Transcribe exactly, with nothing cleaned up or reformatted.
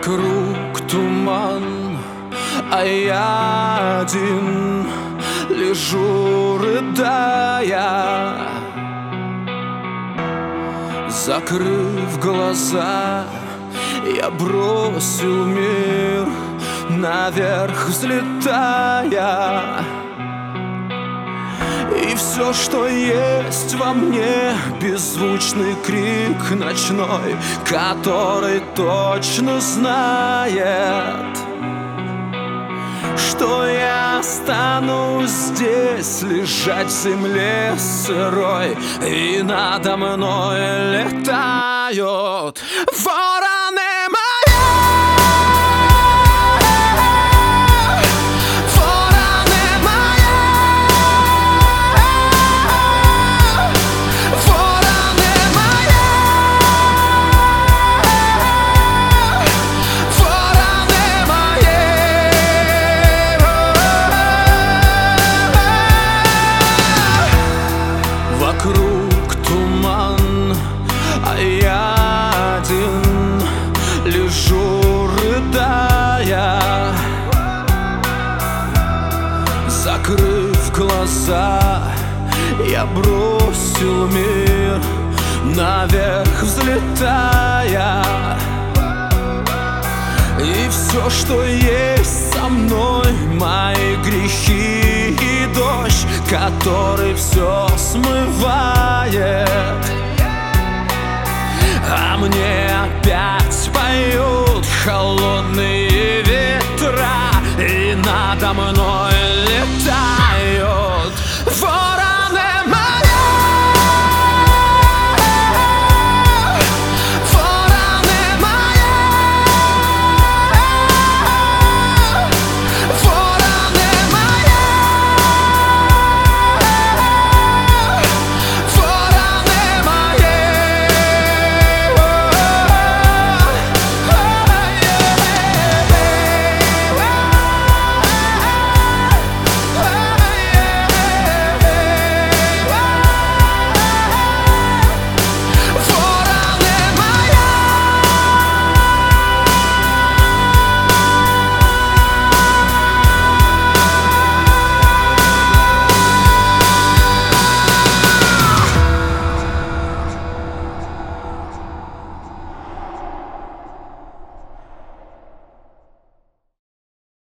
Вокруг туман, а я один лежу, рыдая. Закрыв глаза, я бросил мир, наверх взлетая. И все, что есть во мне, беззвучный крик ночной, который точно знает, что я останусь здесь, лежать в земле сырой, и надо мной летают вороны. Вокруг туман, а я один лежу, рыдая. Закрыв глаза, я бросил мир, наверх взлетая. И все, что есть со мной, мои грехи и дождь, который все смывает. А мне опять поют холодные ветра, и надо мной летают воры.